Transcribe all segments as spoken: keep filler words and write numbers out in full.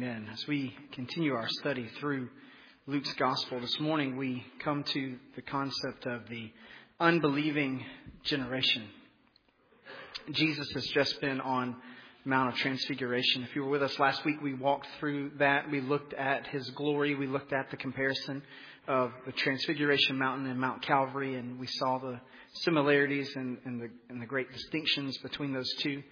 Amen. As we continue our study through Luke's Gospel this morning, we come to the concept of the unbelieving generation. Jesus has just been on Mount of Transfiguration. If you were with us last week, we walked through that. We looked at His glory. We looked at the comparison of the Transfiguration Mountain and Mount Calvary, and we saw the similarities and, and, the, and the great distinctions between those two.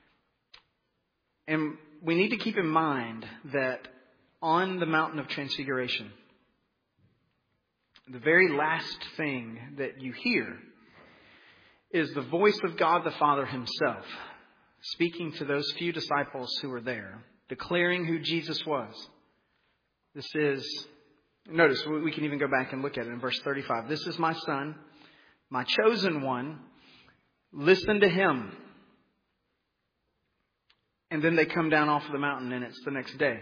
And we need to keep in mind that on the Mountain of Transfiguration, the very last thing that you hear is the voice of God the Father Himself speaking to those few disciples who were there, declaring who Jesus was. This is, notice, we can even go back and look at it in verse thirty-five. This is my Son, my chosen one. Listen to Him. And then they come down off of the mountain, and it's the next day.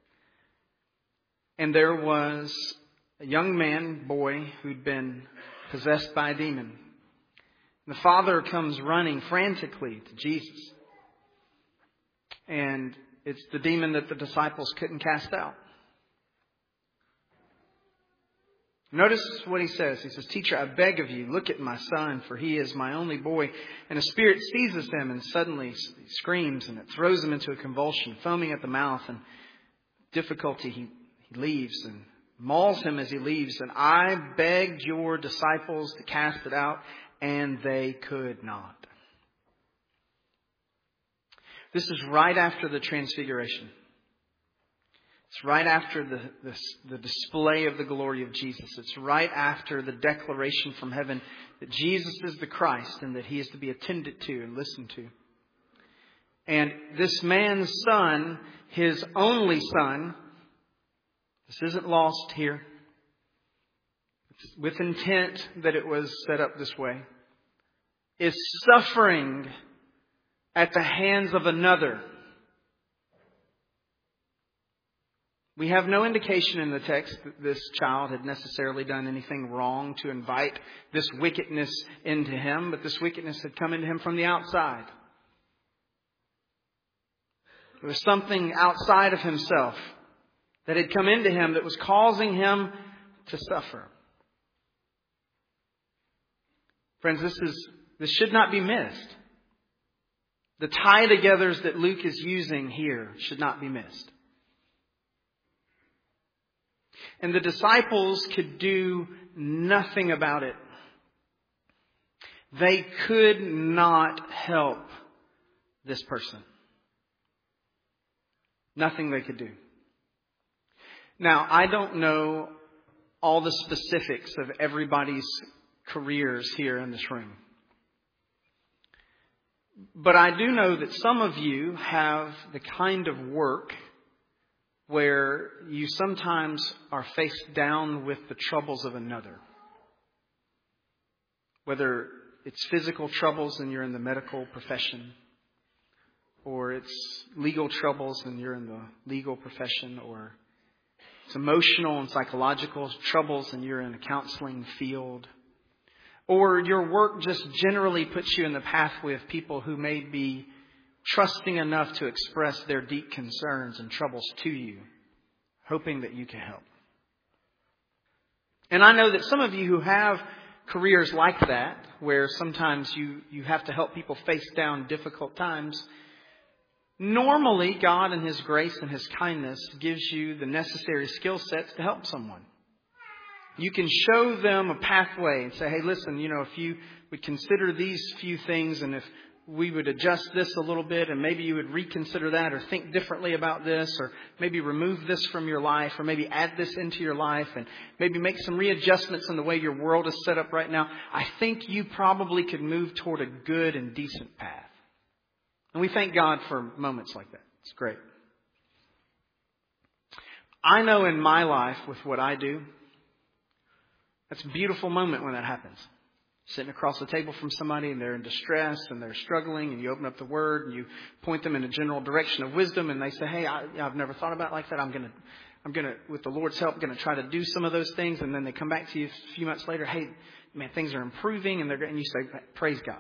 And there was a young man, boy, who'd been possessed by a demon. And the father comes running frantically to Jesus. And it's the demon that the disciples couldn't cast out. Notice what he says. He says, "Teacher, I beg of you, look at my son, for he is my only boy." And a spirit seizes him, and suddenly he screams, and it throws him into a convulsion, foaming at the mouth. And difficulty, he, he leaves and mauls him as he leaves. And I begged your disciples to cast it out, and they could not. This is right after the Transfiguration. It's right after the, the, the display of the glory of Jesus. It's right after the declaration from heaven that Jesus is the Christ and that He is to be attended to and listened to. And this man's son, his only son, this isn't lost here. It's with intent that it was set up this way, is suffering at the hands of another. We have no indication in the text that this child had necessarily done anything wrong to invite this wickedness into him, but this wickedness had come into him from the outside. There was something outside of himself that had come into him that was causing him to suffer. Friends, this is this should not be missed. The tie-togethers that Luke is using here should not be missed. And the disciples could do nothing about it. They could not help this person. Nothing they could do. Now, I don't know all the specifics of everybody's careers here in this room. But I do know that some of you have the kind of work where you sometimes are faced down with the troubles of another. Whether it's physical troubles and you're in the medical profession, or it's legal troubles and you're in the legal profession, or it's emotional and psychological troubles and you're in a counseling field, or your work just generally puts you in the pathway of people who may be trusting enough to express their deep concerns and troubles to you, hoping that you can help. And I know that some of you who have careers like that, where sometimes you, you have to help people face down difficult times, normally God in His grace and His kindness gives you the necessary skill sets to help someone. You can show them a pathway and say, hey, listen, you know, if you would consider these few things, and if we would adjust this a little bit, and maybe you would reconsider that, or think differently about this, or maybe remove this from your life, or maybe add this into your life, and maybe make some readjustments in the way your world is set up right now. I think you probably could move toward a good and decent path. And we thank God for moments like that. It's great. I know in my life with what I do, that's a beautiful moment when that happens. Sitting across the table from somebody and they're in distress and they're struggling, and you open up the Word and you point them in a general direction of wisdom, and they say, hey, I, I've never thought about it like that. I'm going to, I'm going to, with the Lord's help, going to try to do some of those things. And then they come back to you a few months later, hey, man, things are improving, and they're, and you say, praise God.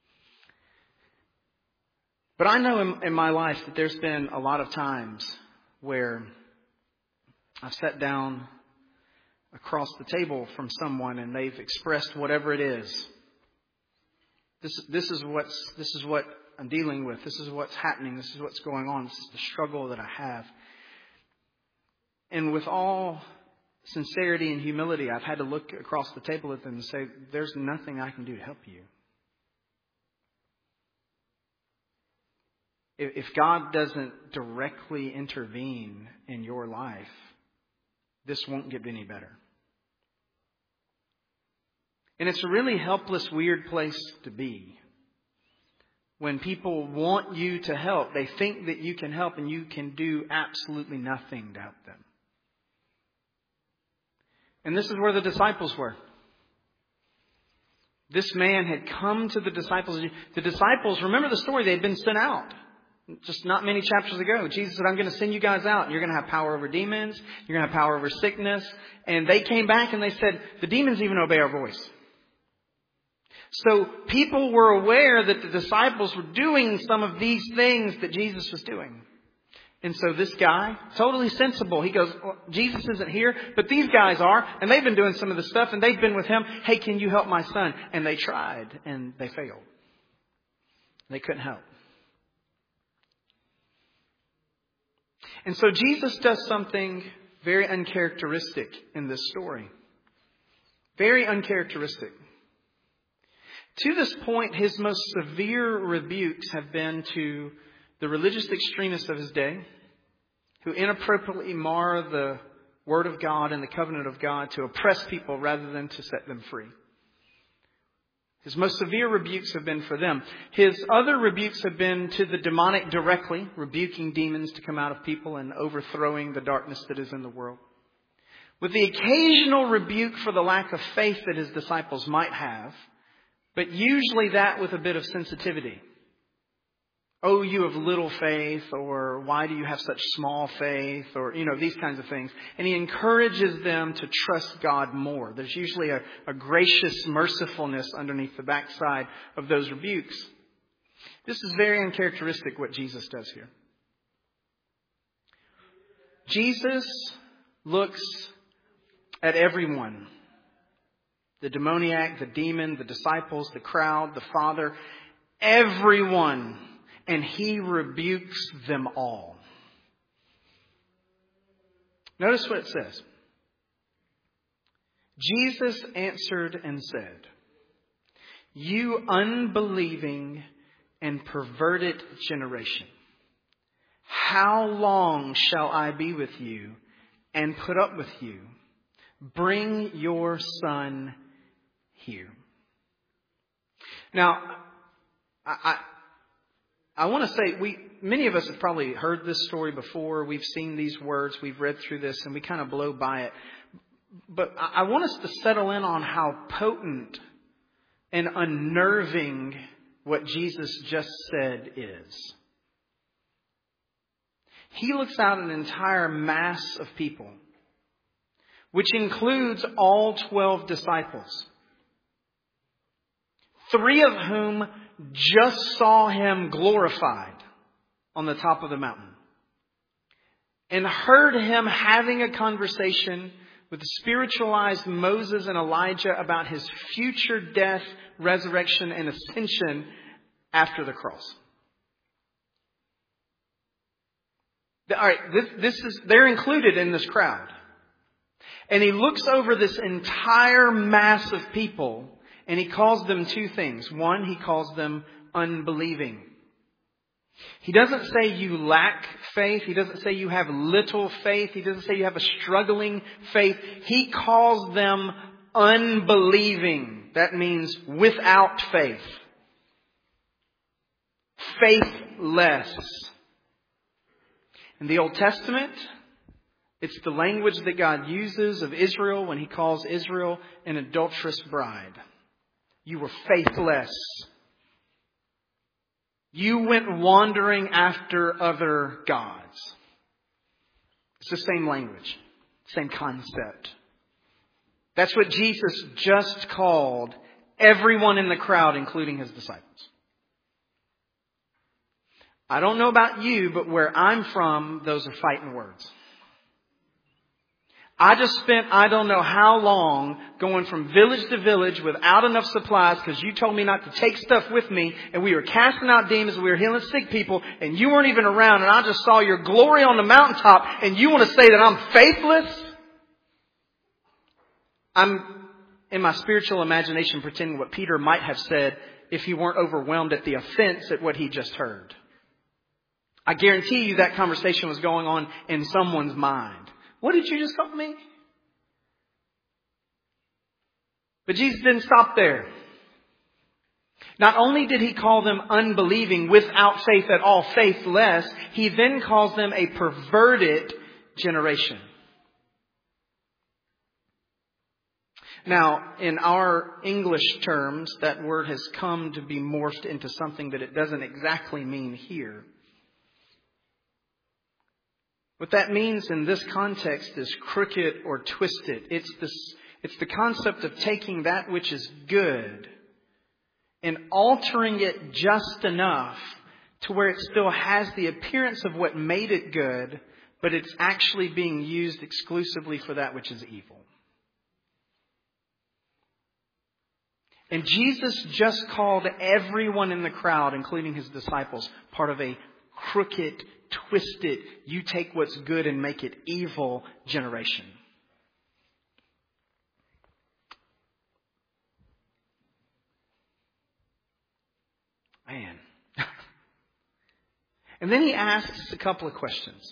But I know in, in my life that there's been a lot of times where I've sat down across the table from someone and they've expressed whatever it is. This, this is what's, this is what I'm dealing with. This is what's happening. This is what's going on. This is the struggle that I have. And with all sincerity and humility, I've had to look across the table at them and say, there's nothing I can do to help you. If God doesn't directly intervene in your life, this won't get any better. And it's a really helpless, weird place to be. When people want you to help, they think that you can help and you can do absolutely nothing to help them. And this is where the disciples were. This man had come to the disciples. The disciples, remember the story, they had been sent out. Just not many chapters ago, Jesus said, I'm going to send you guys out. And you're going to have power over demons. You're going to have power over sickness. And they came back and they said, the demons even obey our voice. So people were aware that the disciples were doing some of these things that Jesus was doing. And so this guy, totally sensible, he goes, well, Jesus isn't here, but these guys are. And they've been doing some of the stuff and they've been with him. Hey, can you help my son? And they tried and they failed. They couldn't help. And so Jesus does something very uncharacteristic in this story. Very uncharacteristic. To this point, his most severe rebukes have been to the religious extremists of his day, who inappropriately mar the Word of God and the covenant of God to oppress people rather than to set them free. His most severe rebukes have been for them. His other rebukes have been to the demonic directly, rebuking demons to come out of people and overthrowing the darkness that is in the world. With the occasional rebuke for the lack of faith that his disciples might have, but usually that with a bit of sensitivity. Oh, you have little faith, or why do you have such small faith, or, you know, these kinds of things. And he encourages them to trust God more. There's usually a, a gracious mercifulness underneath the backside of those rebukes. This is very uncharacteristic what Jesus does here. Jesus looks at everyone. The demoniac, the demon, the disciples, the crowd, the Father, everyone. And he rebukes them all. Notice what it says. Jesus answered and said, you unbelieving and perverted generation, how long shall I be with you and put up with you? Bring your son here. Now, I... I I want to say, we many of us have probably heard this story before. We've seen these words. We've read through this and we kind of blow by it. But I want us to settle in on how potent and unnerving what Jesus just said is. He looks out an entire mass of people, which includes all twelve disciples, three of whom just saw him glorified on the top of the mountain and heard him having a conversation with the spiritualized Moses and Elijah about his future death, resurrection, and ascension after the cross. All right, this, this is, they're included in this crowd. And he looks over this entire mass of people and he calls them two things. One, he calls them unbelieving. He doesn't say you lack faith. He doesn't say you have little faith. He doesn't say you have a struggling faith. He calls them unbelieving. That means without faith. Faithless. In the Old Testament, it's the language that God uses of Israel when he calls Israel an adulterous bride. You were faithless. You went wandering after other gods. It's the same language, same concept. That's what Jesus just called everyone in the crowd, including his disciples. I don't know about you, but where I'm from, those are fighting words. I just spent I don't know how long going from village to village without enough supplies because you told me not to take stuff with me, and we were casting out demons, we were healing sick people, and you weren't even around, and I just saw your glory on the mountaintop, and you want to say that I'm faithless? I'm, in my spiritual imagination, pretending what Peter might have said if he weren't overwhelmed at the offense at what he just heard. I guarantee you that conversation was going on in someone's mind. What did you just call me? But Jesus didn't stop there. Not only did he call them unbelieving, without faith at all, faithless, he then calls them a perverted generation. Now, in our English terms, that word has come to be morphed into something that it doesn't exactly mean here. What that means in this context is crooked or twisted. It's this, it's the concept of taking that which is good and altering it just enough to where it still has the appearance of what made it good, but it's actually being used exclusively for that which is evil. And Jesus just called everyone in the crowd, including his disciples, part of a crooked, twisted, you take what's good and make it evil generation. Man. And then he asks a couple of questions.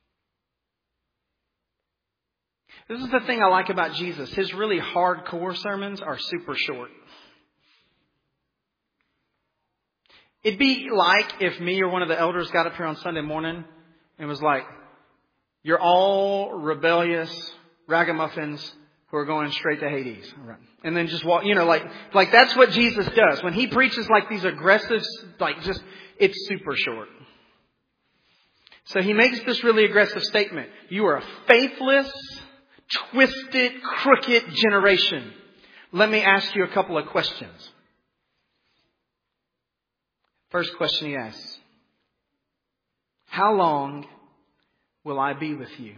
This is the thing I like about Jesus. His really hardcore sermons are super short. It'd be like if me or one of the elders got up here on Sunday morning and was like, you're all rebellious ragamuffins who are going straight to Hades. And then just walk, you know, like, like that's what Jesus does. When he preaches like these aggressive, like just, it's super short. So he makes this really aggressive statement. You are a faithless, twisted, crooked generation. Let me ask you a couple of questions. First question he asks, how long will I be with you?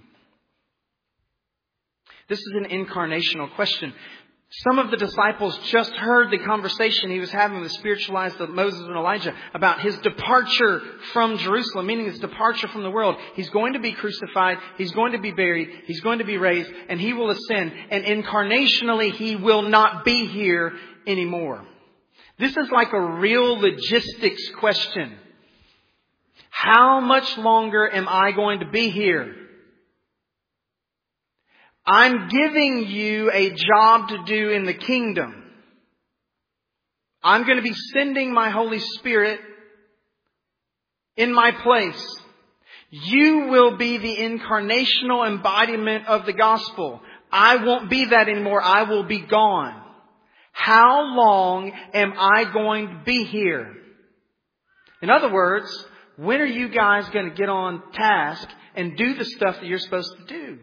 This is an incarnational question. Some of the disciples just heard the conversation he was having with spiritualized Moses and Elijah about his departure from Jerusalem, meaning his departure from the world. He's going to be crucified. He's going to be buried. He's going to be raised, and he will ascend. And incarnationally, he will not be here anymore. This is like a real logistics question. How much longer am I going to be here? I'm giving you a job to do in the kingdom. I'm going to be sending my Holy Spirit in my place. You will be the incarnational embodiment of the gospel. I won't be that anymore. I will be gone. How long am I going to be here? In other words, when are you guys going to get on task and do the stuff that you're supposed to do?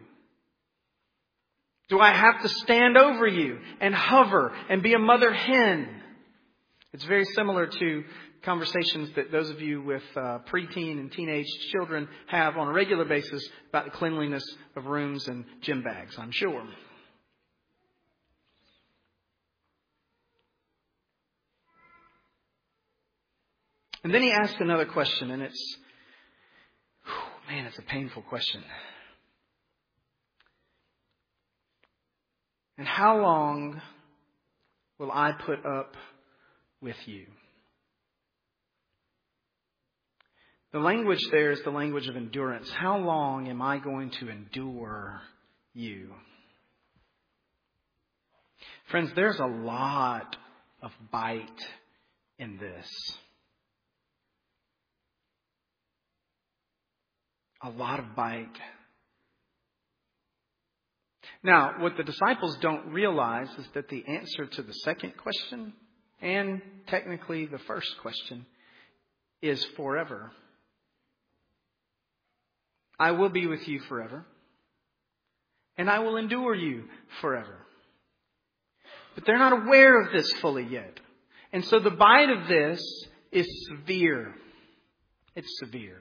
Do I have to stand over you and hover and be a mother hen? It's very similar to conversations that those of you with uh, preteen and teenage children have on a regular basis about the cleanliness of rooms and gym bags, I'm sure. And then he asked another question, and it's, whew, man, it's a painful question. And how long will I put up with you? The language there is the language of endurance. How long am I going to endure you? Friends, there's a lot of bite in this. A lot of bite. Now, what the disciples don't realize is that the answer to the second question, and technically the first question, is forever. I will be with you forever, and I will endure you forever. But they're not aware of this fully yet. And so the bite of this is severe. It's severe.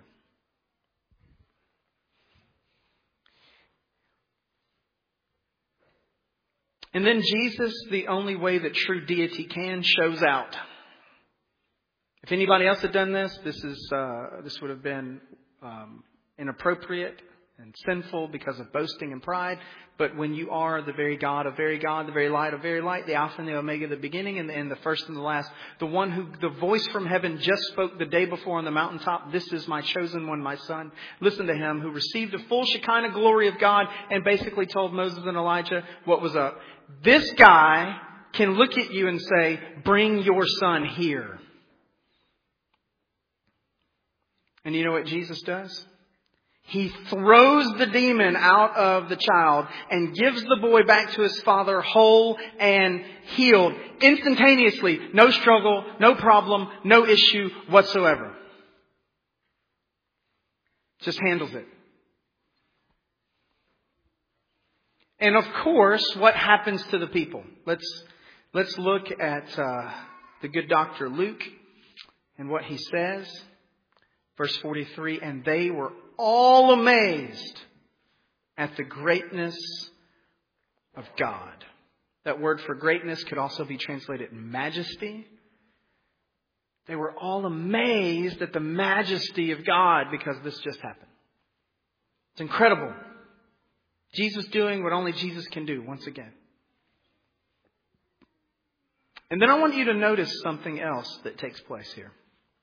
And then Jesus, the only way that true deity can, shows out. If anybody else had done this, this is uh, this would have been um, inappropriate and sinful because of boasting and pride. But when you are the very God of very God, the very light of very light, the Alpha and the Omega, the beginning and the end, the first and the last, the one who the voice from heaven just spoke the day before on the mountaintop, this is my chosen one, my son. Listen to him, who received the full Shekinah glory of God and basically told Moses and Elijah what was up. This guy can look at you and say, bring your son here. And you know what Jesus does? He throws the demon out of the child and gives the boy back to his father whole and healed instantaneously. No struggle, no problem, no issue whatsoever. Just handles it. And of course, what happens to the people? Let's let's look at uh, the good doctor Luke and what he says. Verse forty-three, and they were all amazed at the greatness of God. That word for greatness could also be translated majesty. They were all amazed at the majesty of God because this just happened. It's incredible. Jesus doing what only Jesus can do once again. And then I want you to notice something else that takes place here.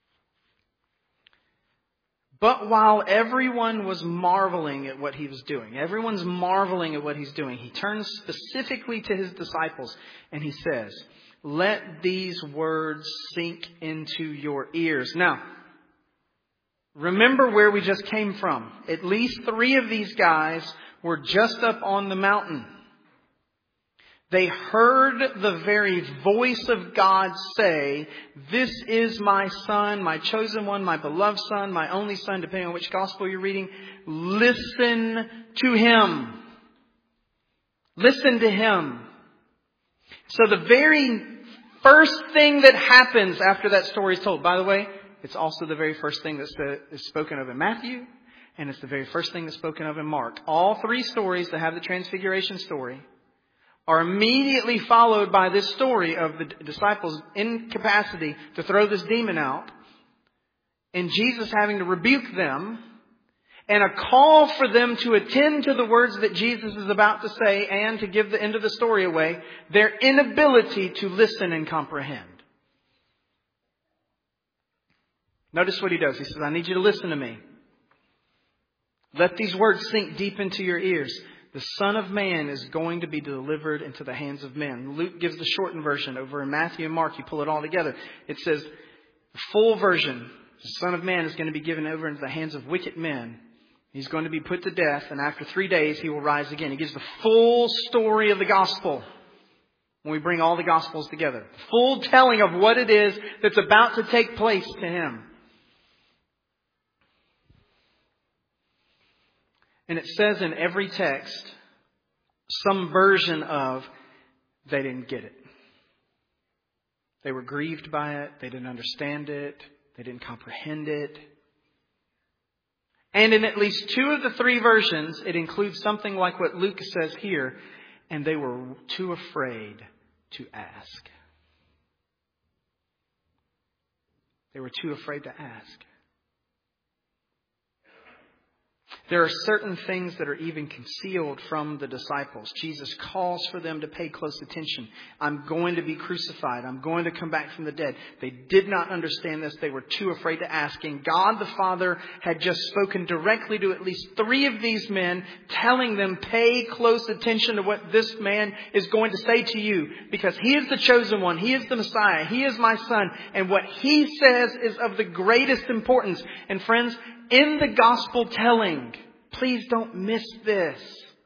But while everyone was marveling at what he was doing, everyone's marveling at what he's doing, he turns specifically to his disciples and he says, let these words sink into your ears. Now, remember where we just came from. At least three of these guys were just up on the mountain. They heard the very voice of God say, this is my son, my chosen one, my beloved son, my only son, depending on which gospel you're reading. Listen to him. Listen to him. So the very first thing that happens after that story is told, by the way, it's also the very first thing that is spoken of in Matthew, and it's the very first thing that's spoken of in Mark. All three stories that have the Transfiguration story are immediately followed by this story of the disciples' incapacity to throw this demon out, and Jesus having to rebuke them, and a call for them to attend to the words that Jesus is about to say and to give the end of the story away, their inability to listen and comprehend. Notice what he does. He says, I need you to listen to me. Let these words sink deep into your ears. The Son of Man is going to be delivered into the hands of men. Luke gives the shortened version. Over in Matthew and Mark, you pull it all together. It says, the full version, the Son of Man is going to be given over into the hands of wicked men. He's going to be put to death, and after three days, he will rise again. He gives the full story of the gospel when we bring all the gospels together. Full telling of what it is that's about to take place to him. And it says in every text, some version of, they didn't get it. They were grieved by it. They didn't understand it. They didn't comprehend it. And in at least two of the three versions, it includes something like what Luke says here, and they were too afraid to ask. They were too afraid to ask. There are certain things that are even concealed from the disciples. Jesus calls for them to pay close attention. I'm going to be crucified. I'm going to come back from the dead. They did not understand this. They were too afraid to ask. And God the Father had just spoken directly to at least three of these men, telling them, pay close attention to what this man is going to say to you. Because he is the chosen one. He is the Messiah. He is my son. And what he says is of the greatest importance. And friends, in the gospel telling, please don't miss this.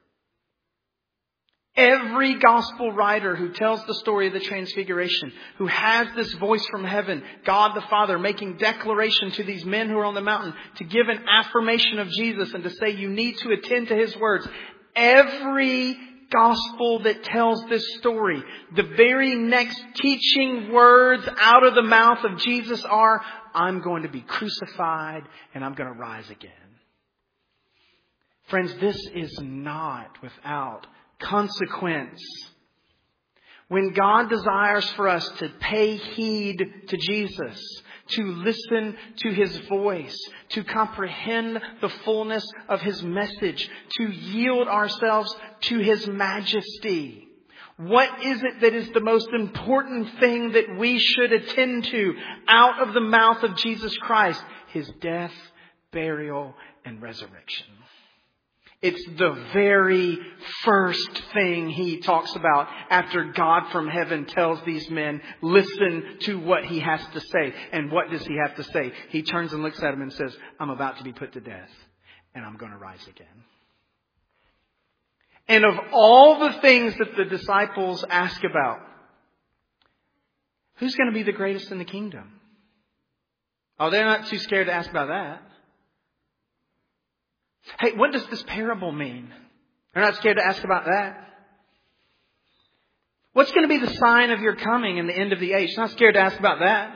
Every gospel writer who tells the story of the Transfiguration, who has this voice from heaven, God the Father making declaration to these men who are on the mountain to give an affirmation of Jesus and to say you need to attend to his words. Every gospel that tells this story, the very next teaching words out of the mouth of Jesus are, I'm going to be crucified and I'm going to rise again. Friends, this is not without consequence. When God desires for us to pay heed to Jesus, to listen to His voice, to comprehend the fullness of His message, to yield ourselves to His majesty, what is it that is the most important thing that we should attend to out of the mouth of Jesus Christ? His death, burial, and resurrection. It's the very first thing He talks about after God from heaven tells these men, listen to what He has to say. And what does He have to say? He turns and looks at them and says, I'm about to be put to death and I'm going to rise again. And of all the things that the disciples ask about, who's going to be the greatest in the kingdom? Oh, they're not too scared to ask about that. Hey, what does this parable mean? They're not scared to ask about that. What's going to be the sign of your coming and the end of the age? They're not scared to ask about that.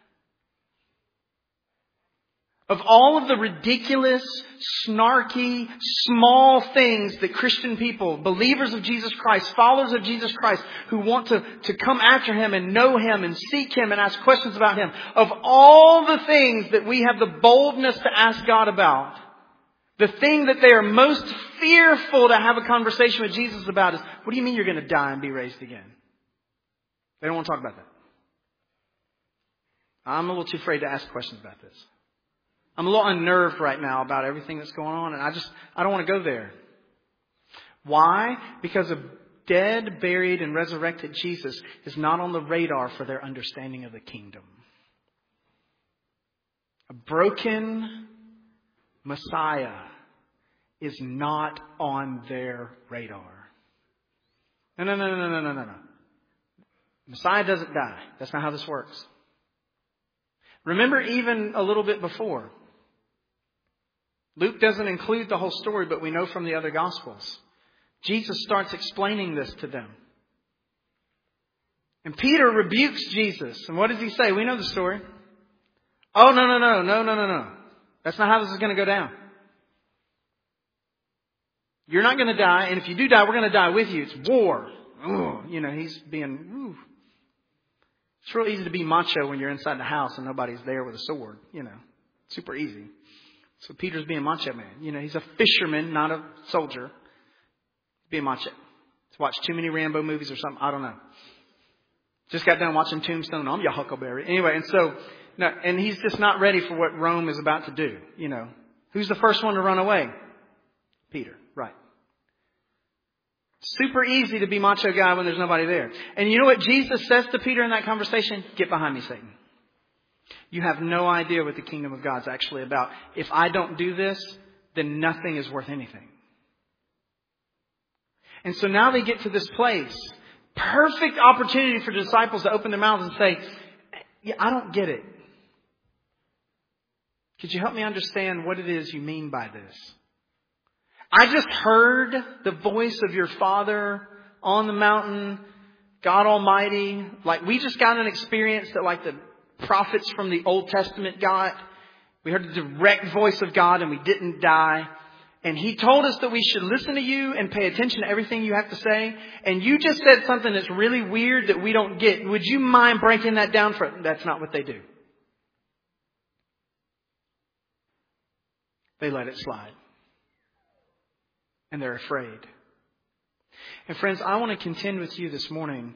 Of all of the ridiculous, snarky, small things that Christian people, believers of Jesus Christ, followers of Jesus Christ, who want to, to come after Him and know Him and seek Him and ask questions about Him, of all the things that we have the boldness to ask God about, the thing that they are most fearful to have a conversation with Jesus about is, what do you mean you're going to die and be raised again? They don't want to talk about that. I'm a little too afraid to ask questions about this. I'm a little unnerved right now about everything that's going on, and I just, I don't want to go there. Why? Because a dead, buried, and resurrected Jesus is not on the radar for their understanding of the kingdom. A broken Messiah is not on their radar. No, no, no, no, no, no, no, no. Messiah doesn't die. That's not how this works. Remember even a little bit before. Luke doesn't include the whole story, but we know from the other Gospels. Jesus starts explaining this to them. And Peter rebukes Jesus. And what does he say? We know the story. Oh, no, no, no, no, no, no, no. That's not how this is going to go down. You're not going to die. And if you do die, we're going to die with you. It's war. Ooh, you know, he's being... Ooh. It's real easy to be macho when you're inside the house and nobody's there with a sword. You know, super easy. So Peter's being macho man. You know, he's a fisherman, not a soldier. Being macho. He's watched too many Rambo movies or something. I don't know. Just got done watching Tombstone. I'm your Huckleberry. Anyway, and so, no, and he's just not ready for what Rome is about to do. You know, who's the first one to run away? Peter, right. Super easy to be macho guy when there's nobody there. And you know what Jesus says to Peter in that conversation? Get behind me, Satan. You have no idea what the kingdom of God's actually about. If I don't do this, then nothing is worth anything. And so now they get to this place. Perfect opportunity for disciples to open their mouths and say, yeah, I don't get it. Could you help me understand what it is you mean by this? I just heard the voice of your Father on the mountain, God Almighty. Like we just got an experience that like the prophets from the Old Testament got. We heard the direct voice of God and we didn't die. And He told us that we should listen to you and pay attention to everything you have to say. And you just said something that's really weird that we don't get. Would you mind breaking that down for us? That's not what they do. They let it slide. And they're afraid. And friends, I want to contend with you this morning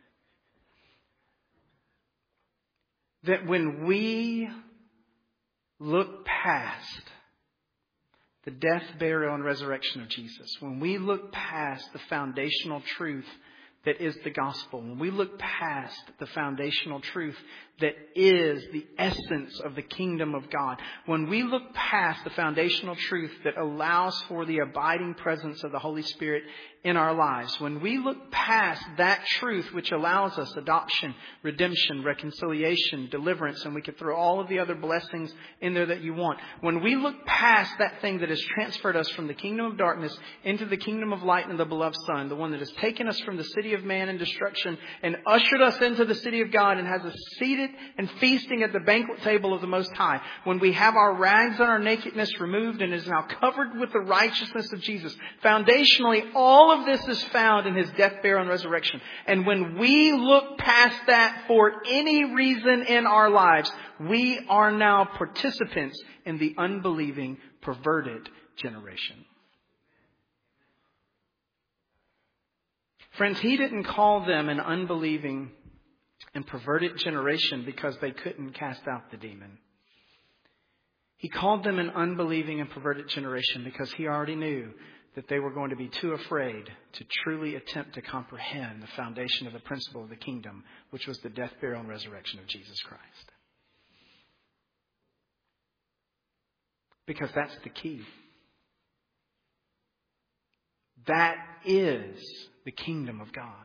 that when we look past the death, burial, and resurrection of Jesus, when we look past the foundational truth that is the gospel, when we look past the foundational truth that is the essence of the kingdom of God, when we look past the foundational truth that allows for the abiding presence of the Holy Spirit in our lives, when we look past that truth which allows us adoption, redemption, reconciliation, deliverance, and we could throw all of the other blessings in there that you want. When we look past that thing that has transferred us from the kingdom of darkness into the kingdom of light and the beloved Son, the one that has taken us from the city city of man in destruction and ushered us into the city of God and has us seated and feasting at the banquet table of the Most High. When we have our rags and our nakedness removed and is now covered with the righteousness of Jesus. Foundationally, all of this is found in His death, burial, and resurrection. And when we look past that for any reason in our lives, we are now participants in the unbelieving, perverted generation. Friends, He didn't call them an unbelieving and perverted generation because they couldn't cast out the demon. He called them an unbelieving and perverted generation because He already knew that they were going to be too afraid to truly attempt to comprehend the foundation of the principle of the kingdom, which was the death, burial, and resurrection of Jesus Christ. Because that's the key. That is the kingdom of God.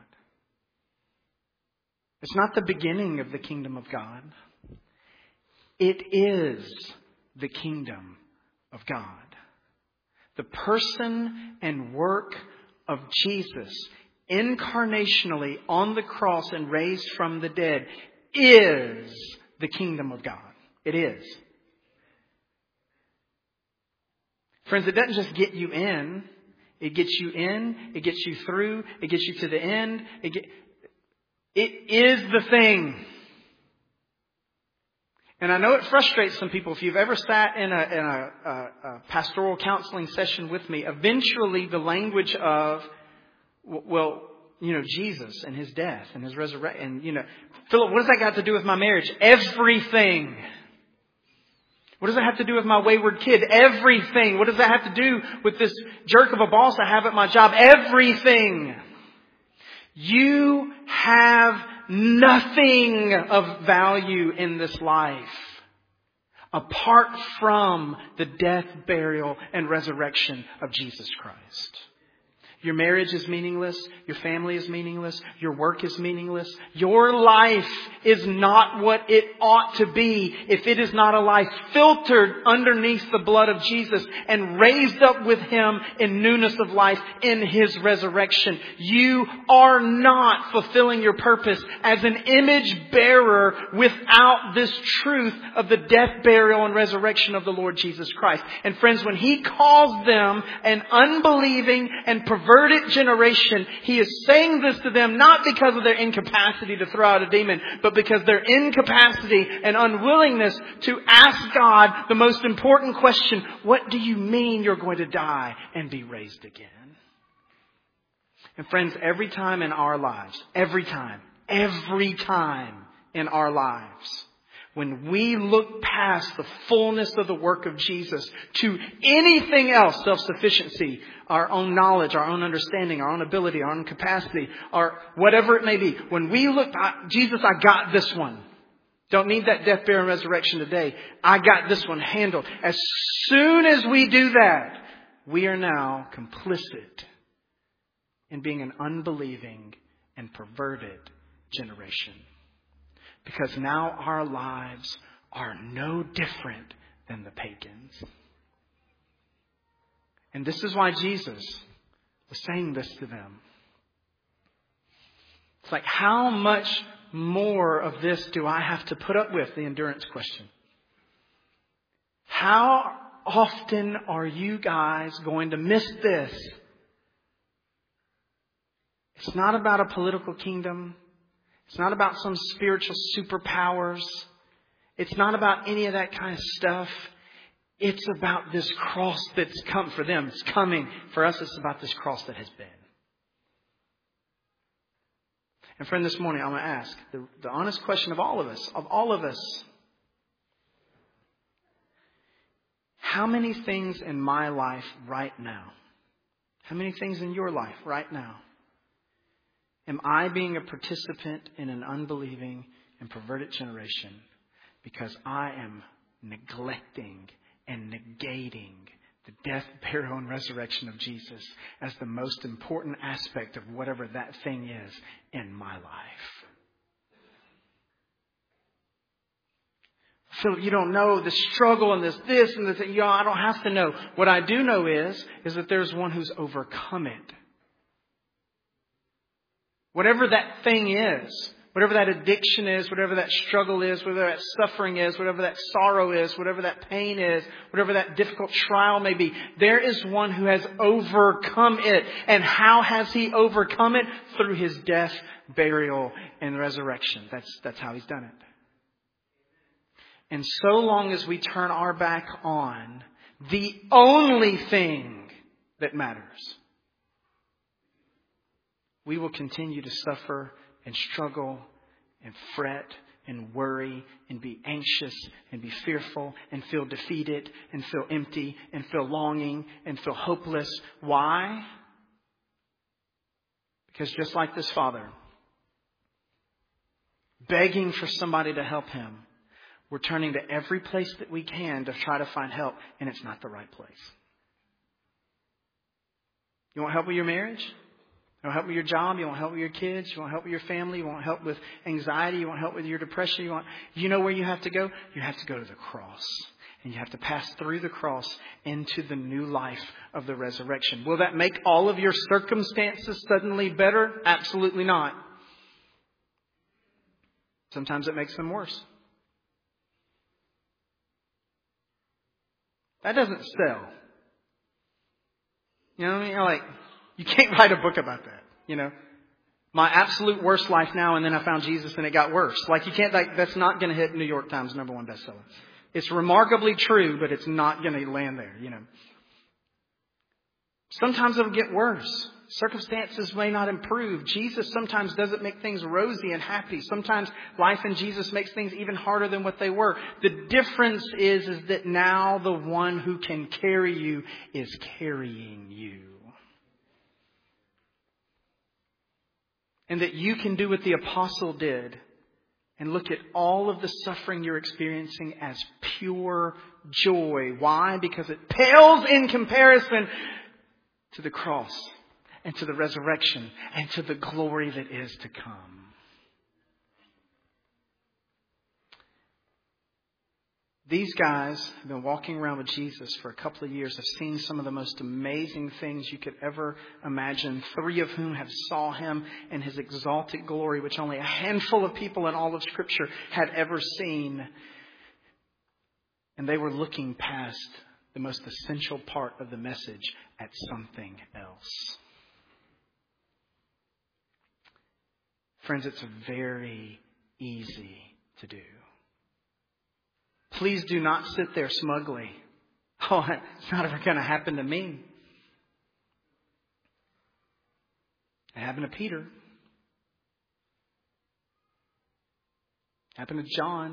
It's not the beginning of the kingdom of God. It is the kingdom of God. The person and work of Jesus, incarnationally on the cross and raised from the dead, is the kingdom of God. It is. Friends, it doesn't just get you in. It gets you in. It gets you through. It gets you to the end. It, get, it is the thing. And I know it frustrates some people. If you've ever sat in a, in a, a, a pastoral counseling session with me, eventually the language of, well, you know, Jesus and His death and His resurrection. And, you know, Philip, what does that got to do with my marriage? Everything. What does that have to do with my wayward kid? Everything. What does that have to do with this jerk of a boss I have at my job? Everything. You have nothing of value in this life apart from the death, burial, and resurrection of Jesus Christ. Your marriage is meaningless. Your family is meaningless. Your work is meaningless. Your life is not what it ought to be if it is not a life filtered underneath the blood of Jesus and raised up with Him in newness of life in His resurrection. You are not fulfilling your purpose as an image bearer without this truth of the death, burial, and resurrection of the Lord Jesus Christ. And friends, when He calls them an unbelieving and perverted generation, He is saying this to them not because of their incapacity to throw out a demon, but because their incapacity and unwillingness to ask God the most important question: what do you mean you're going to die and be raised again? And friends, every time in our lives, every time, every time in our lives, when we look past the fullness of the work of Jesus to anything else, self-sufficiency, our own knowledge, our own understanding, our own ability, our own capacity, or whatever it may be, when we look, Jesus, I got this one. Don't need that death, burial, and resurrection today. I got this one handled. As soon as we do that, we are now complicit in being an unbelieving and perverted generation. Because now our lives are no different than the pagans. And this is why Jesus was saying this to them. It's like, how much more of this do I have to put up with? The endurance question. How often are you guys going to miss this? It's not about a political kingdom. It's not about some spiritual superpowers. It's not about any of that kind of stuff. It's about this cross that's come for them. It's coming. For us, it's about this cross that has been. And friend, this morning, I'm going to ask the, the honest question of all of us, of all of us. How many things in my life right now, how many things in your life right now, am I being a participant in an unbelieving and perverted generation because I am neglecting and negating the death, burial, and resurrection of Jesus as the most important aspect of whatever that thing is in my life? So you don't know the struggle and this, this and this. You know, I don't have to know. What I do know is, is that there's one who's overcome it. Whatever that thing is, whatever that addiction is, whatever that struggle is, whatever that suffering is, whatever that sorrow is, whatever that pain is, whatever that difficult trial may be, there is one who has overcome it. And how has he overcome it? Through his death, burial, and resurrection. That's, that's how he's done it. And so long as we turn our back on the only thing that matters, we will continue to suffer and struggle and fret and worry and be anxious and be fearful and feel defeated and feel empty and feel longing and feel hopeless. Why? Because just like this father, begging for somebody to help him, we're turning to every place that we can to try to find help, and it's not the right place. You want help with your marriage? You want help with your job? You want help with your kids? You want help with your family? You want help with anxiety? You want help with your depression? You want, you know where you have to go? You have to go to the cross. And you have to pass through the cross into the new life of the resurrection. Will that make all of your circumstances suddenly better? Absolutely not. Sometimes it makes them worse. That doesn't sell. You know what I mean? You're like, you can't write a book about that. You know, my absolute worst life now, and then I found Jesus and it got worse. Like you can't, like, that's not going to hit New York Times number one bestseller. It's remarkably true, but it's not going to land there, you know. Sometimes it'll get worse. Circumstances may not improve. Jesus sometimes doesn't make things rosy and happy. Sometimes life in Jesus makes things even harder than what they were. The difference is, is that now the one who can carry you is carrying you. And that you can do what the apostle did and look at all of the suffering you're experiencing as pure joy. Why? Because it pales in comparison to the cross and to the resurrection and to the glory that is to come. These guys have been walking around with Jesus for a couple of years, have seen some of the most amazing things you could ever imagine. Three of whom have saw him in his exalted glory, which only a handful of people in all of Scripture had ever seen. And they were looking past the most essential part of the message at something else. Friends, it's very easy to do. Please do not sit there smugly. Oh, it's not ever going to happen to me. It happened to Peter. It happened to John,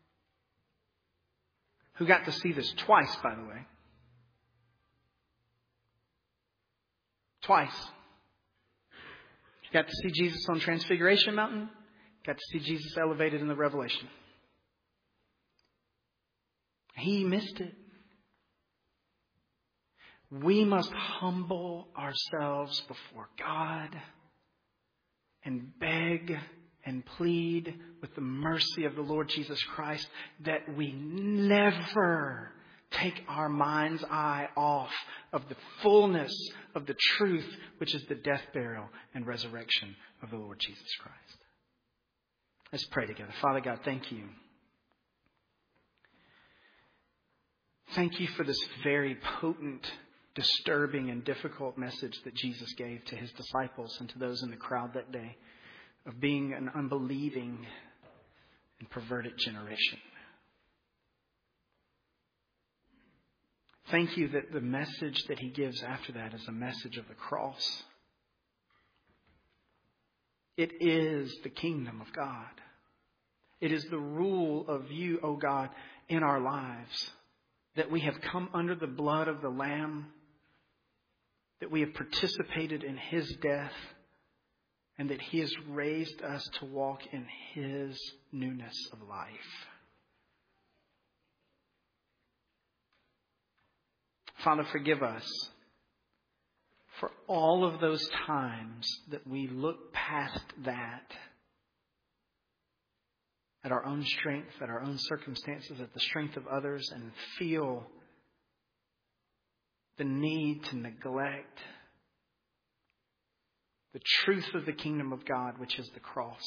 who got to see this twice, by the way. Twice. Got to see Jesus on Transfiguration Mountain. Got to see Jesus elevated in the Revelation. He missed it. We must humble ourselves before God and beg and plead with the mercy of the Lord Jesus Christ that we never take our mind's eye off of the fullness of the truth, which is the death, burial, and resurrection of the Lord Jesus Christ. Let's pray together. Father God, thank you. Thank you for this very potent, disturbing, and difficult message that Jesus gave to his disciples and to those in the crowd that day of being an unbelieving and perverted generation. Thank you that the message that he gives after that is a message of the cross. It is the kingdom of God. It is the rule of you, O God, in our lives. That we have come under the blood of the Lamb. That we have participated in his death. And that he has raised us to walk in his newness of life. Father, forgive us for all of those times that we look past that at our own strength, at our own circumstances, at the strength of others, and feel the need to neglect the truth of the kingdom of God, which is the cross.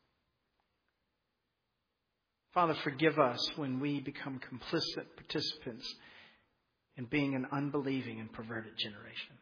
Father, forgive us when we become complicit participants in being an unbelieving and perverted generation.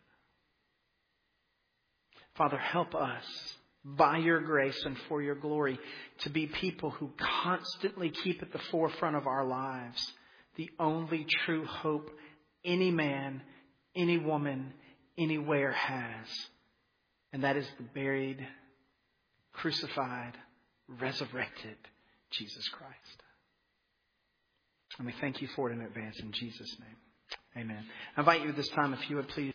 Father, help us, by your grace and for your glory, to be people who constantly keep at the forefront of our lives the only true hope any man, any woman, anywhere has. And that is the buried, crucified, resurrected Jesus Christ. And we thank you for it in advance in Jesus' name. Amen. I invite you this time, if you would please